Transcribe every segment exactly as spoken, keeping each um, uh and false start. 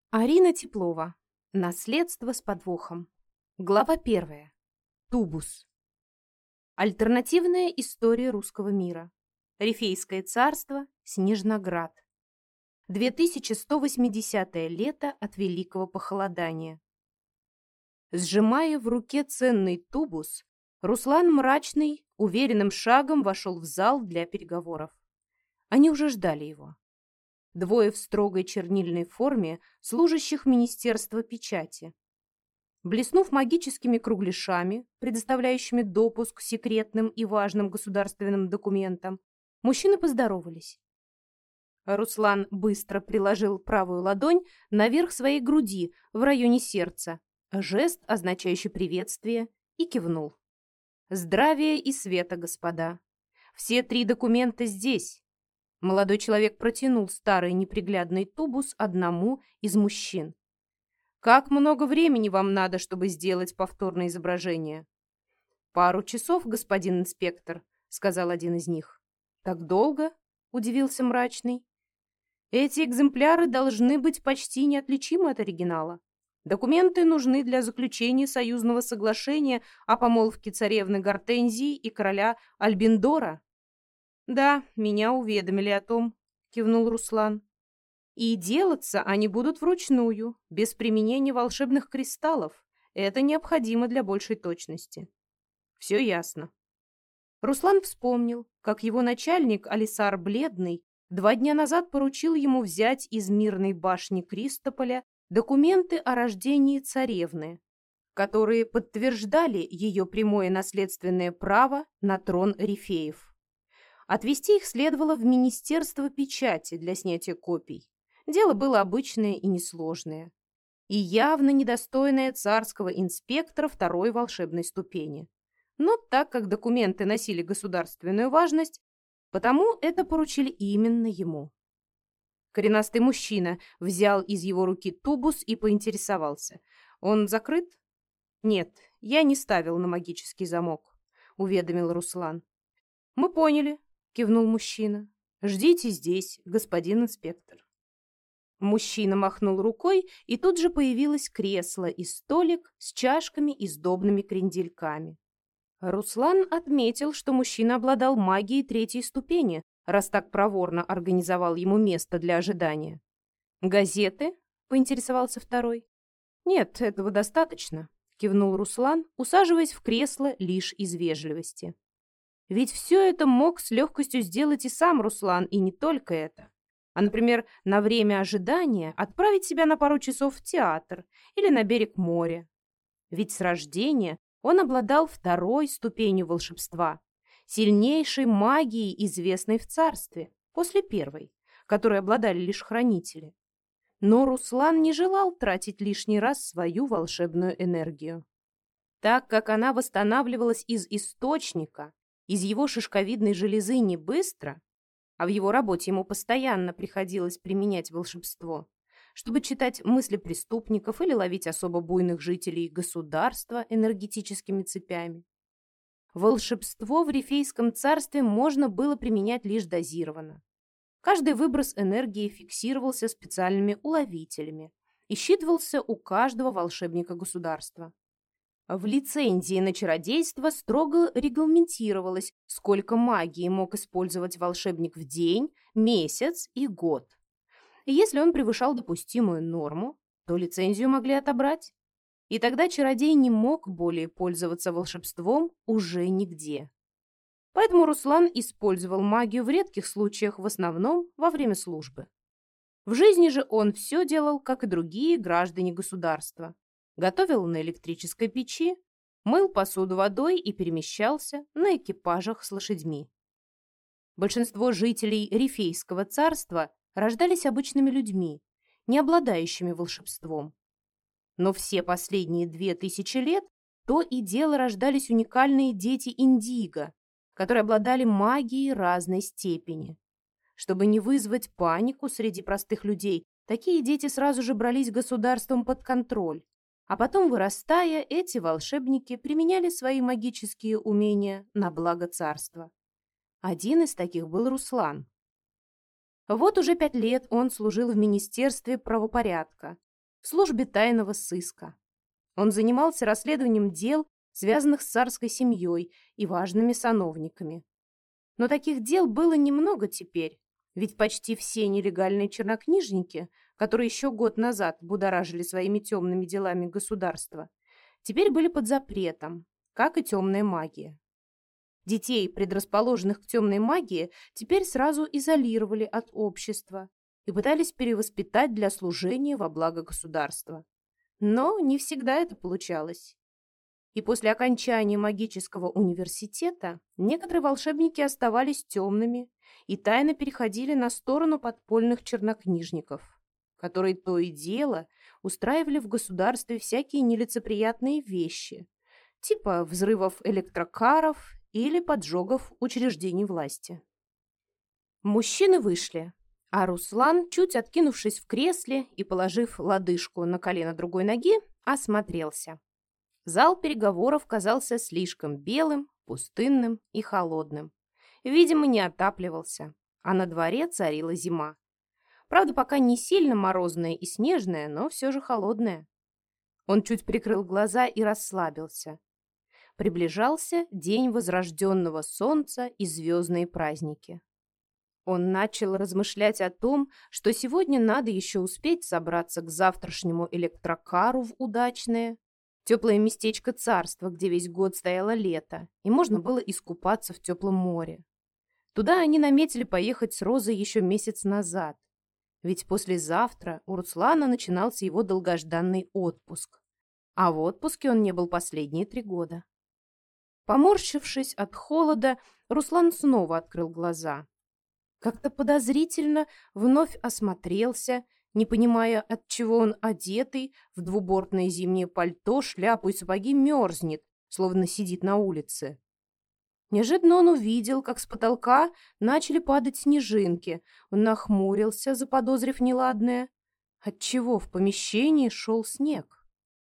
Арина Теплова. Наследство с подвохом. Глава первая. Тубус. Альтернативная история русского мира. Рифейское царство. Снежноград. две тысячи сто восьмидесятое лето от великого похолодания. Сжимая в руке ценный тубус, Руслан мрачный, уверенным шагом вошел в зал для переговоров. Они уже ждали его. Двое в строгой чернильной форме служащих Министерства печати. Блеснув магическими кругляшами, предоставляющими допуск к секретным и важным государственным документам, мужчины поздоровались. Руслан быстро приложил правую ладонь наверх своей груди в районе сердца, жест, означающий приветствие, и кивнул. «Здравия и света, господа! Все три документа здесь!» Молодой человек протянул старый неприглядный тубус одному из мужчин. «Как много времени вам надо, чтобы сделать повторное изображение?» «Пару часов, господин инспектор», — сказал один из них. «Так долго?» — удивился мрачный. «Эти экземпляры должны быть почти неотличимы от оригинала. Документы нужны для заключения союзного соглашения о помолвке царевны Гортензии и короля Альбиндора». «Да, меня уведомили о том», — кивнул Руслан. «И делаться они будут вручную, без применения волшебных кристаллов. Это необходимо для большей точности». «Все ясно». Руслан вспомнил, как его начальник Алисар Бледный два дня назад поручил ему взять из мирной башни Кристополя документы о рождении царевны, которые подтверждали ее прямое наследственное право на трон Рифеев. Отвезти их следовало в Министерство печати для снятия копий. Дело было обычное и несложное. И явно недостойное царского инспектора второй волшебной ступени. Но так как документы носили государственную важность, потому это поручили именно ему. Коренастый мужчина взял из его руки тубус и поинтересовался. «Он закрыт?» «Нет, я не ставил на магический замок», — уведомил Руслан. «Мы поняли», — кивнул мужчина. «Ждите здесь, господин инспектор». Мужчина махнул рукой, и тут же появилось кресло и столик с чашками и сдобными крендельками. Руслан отметил, что мужчина обладал магией третьей ступени, раз так проворно организовал ему место для ожидания. «Газеты?» — поинтересовался второй. «Нет, этого достаточно», — кивнул Руслан, усаживаясь в кресло лишь из вежливости. Ведь все это мог с легкостью сделать и сам Руслан, и не только это. А, например, на время ожидания отправить себя на пару часов в театр или на берег моря. Ведь с рождения он обладал второй ступенью волшебства, сильнейшей магией, известной в царстве, после первой, которой обладали лишь хранители. Но Руслан не желал тратить лишний раз свою волшебную энергию. Так как она восстанавливалась из источника, из его шишковидной железы не быстро, а в его работе ему постоянно приходилось применять волшебство, чтобы читать мысли преступников или ловить особо буйных жителей государства энергетическими цепями. Волшебство в Рифейском царстве можно было применять лишь дозированно. Каждый выброс энергии фиксировался специальными уловителями и считывался у каждого волшебника государства. В лицензии на чародейство строго регламентировалось, сколько магии мог использовать волшебник в день, месяц и год. И если он превышал допустимую норму, то лицензию могли отобрать. И тогда чародей не мог более пользоваться волшебством уже нигде. Поэтому Руслан использовал магию в редких случаях, в основном во время службы. В жизни же он все делал, как и другие граждане государства. Готовил на электрической печи, мыл посуду водой и перемещался на экипажах с лошадьми. Большинство жителей Рифейского царства рождались обычными людьми, не обладающими волшебством. Но все последние две тысячи лет то и дело рождались уникальные дети Индиго, которые обладали магией разной степени. Чтобы не вызвать панику среди простых людей, такие дети сразу же брались государством под контроль. А потом, вырастая, эти волшебники применяли свои магические умения на благо царства. Один из таких был Руслан. Вот уже пять лет он служил в Министерстве правопорядка, в службе тайного сыска. Он занимался расследованием дел, связанных с царской семьей и важными сановниками. Но таких дел было немного теперь, ведь почти все нелегальные чернокнижники, которые еще год назад будоражили своими темными делами государства, теперь были под запретом, как и темная магия. Детей, предрасположенных к темной магии, теперь сразу изолировали от общества и пытались перевоспитать для служения во благо государства. Но не всегда это получалось. И после окончания магического университета некоторые волшебники оставались темными и тайно переходили на сторону подпольных чернокнижников, которые то и дело устраивали в государстве всякие нелицеприятные вещи, типа взрывов электрокаров или поджогов учреждений власти. Мужчины вышли, а Руслан, чуть откинувшись в кресле и положив лодыжку на колено другой ноги, осмотрелся. Зал переговоров казался слишком белым, пустынным и холодным. Видимо, не отапливался, а на дворе царила зима. Правда, пока не сильно морозная и снежная, но все же холодная. Он чуть прикрыл глаза и расслабился. Приближался день возрожденного солнца и звездные праздники. Он начал размышлять о том, что сегодня надо еще успеть собраться к завтрашнему электрокару в Удачное, теплое местечко царства, где весь год стояло лето, и можно было искупаться в теплом море. Туда они наметили поехать с Розой еще месяц назад, ведь послезавтра у Руслана начинался его долгожданный отпуск, а в отпуске он не был последние три года. Поморщившись от холода, Руслан снова открыл глаза. Как-то подозрительно вновь осмотрелся, не понимая, отчего он одетый в двубортное зимнее пальто, шляпу и сапоги мерзнет, словно сидит на улице. Неожиданно он увидел, как с потолка начали падать снежинки. Он нахмурился, заподозрив неладное, отчего в помещении шел снег.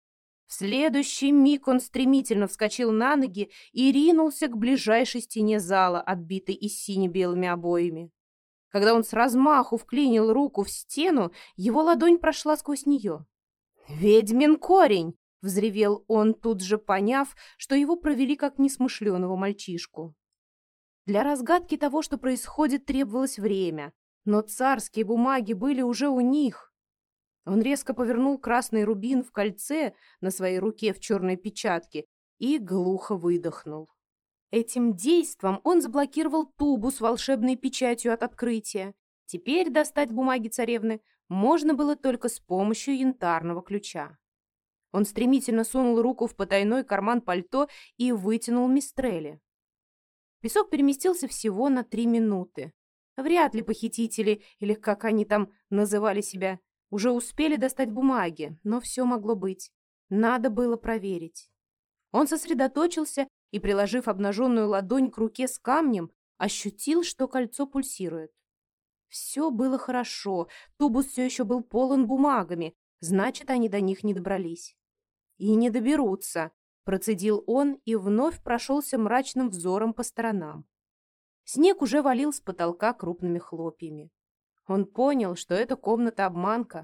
В следующий миг он стремительно вскочил на ноги и ринулся к ближайшей стене зала, оббитой и сине-белыми обоями. Когда он с размаху вклинил руку в стену, его ладонь прошла сквозь нее. «Ведьмин корень!» — взревел он, тут же поняв, что его провели как несмышленого мальчишку. Для разгадки того, что происходит, требовалось время, но царские бумаги были уже у них. Он резко повернул красный рубин в кольце на своей руке в черной печатке и глухо выдохнул. Этим действом он заблокировал тубу с волшебной печатью от открытия. Теперь достать бумаги царевны можно было только с помощью янтарного ключа. Он стремительно сунул руку в потайной карман пальто и вытянул мистрели. Песок переместился всего на три минуты. Вряд ли похитители, или как они там называли себя, уже успели достать бумаги, но все могло быть. Надо было проверить. Он сосредоточился и, приложив обнаженную ладонь к руке с камнем, ощутил, что кольцо пульсирует. Все было хорошо, тубус все еще был полон бумагами, значит, они до них не добрались. «И не доберутся», — процедил он и вновь прошелся мрачным взором по сторонам. Снег уже валил с потолка крупными хлопьями. Он понял, что это комната-обманка.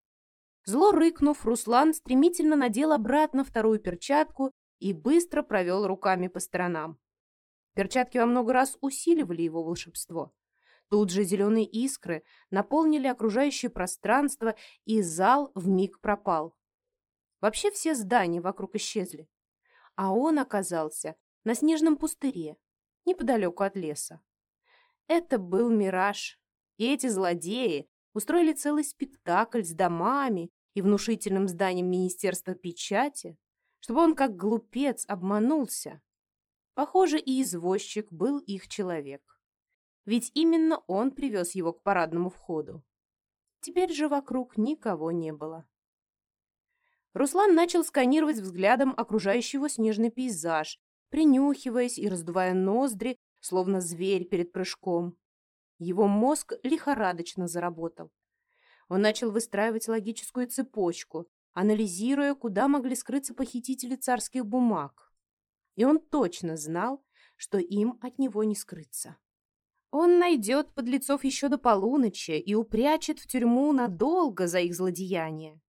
Зло рыкнув, Руслан стремительно надел обратно вторую перчатку и быстро провел руками по сторонам. Перчатки во много раз усиливали его волшебство. Тут же зеленые искры наполнили окружающее пространство, и зал вмиг пропал. Вообще все здания вокруг исчезли. А он оказался на снежном пустыре, неподалеку от леса. Это был мираж, и эти злодеи устроили целый спектакль с домами и внушительным зданием Министерства печати, чтобы он, как глупец, обманулся. Похоже, и извозчик был их человек. Ведь именно он привез его к парадному входу. Теперь же вокруг никого не было. Руслан начал сканировать взглядом окружающий его снежный пейзаж, принюхиваясь и раздувая ноздри, словно зверь перед прыжком. Его мозг лихорадочно заработал. Он начал выстраивать логическую цепочку, анализируя, куда могли скрыться похитители царских бумаг. И он точно знал, что им от него не скрыться. Он найдет подлецов еще до полуночи и упрячет в тюрьму надолго за их злодеяния.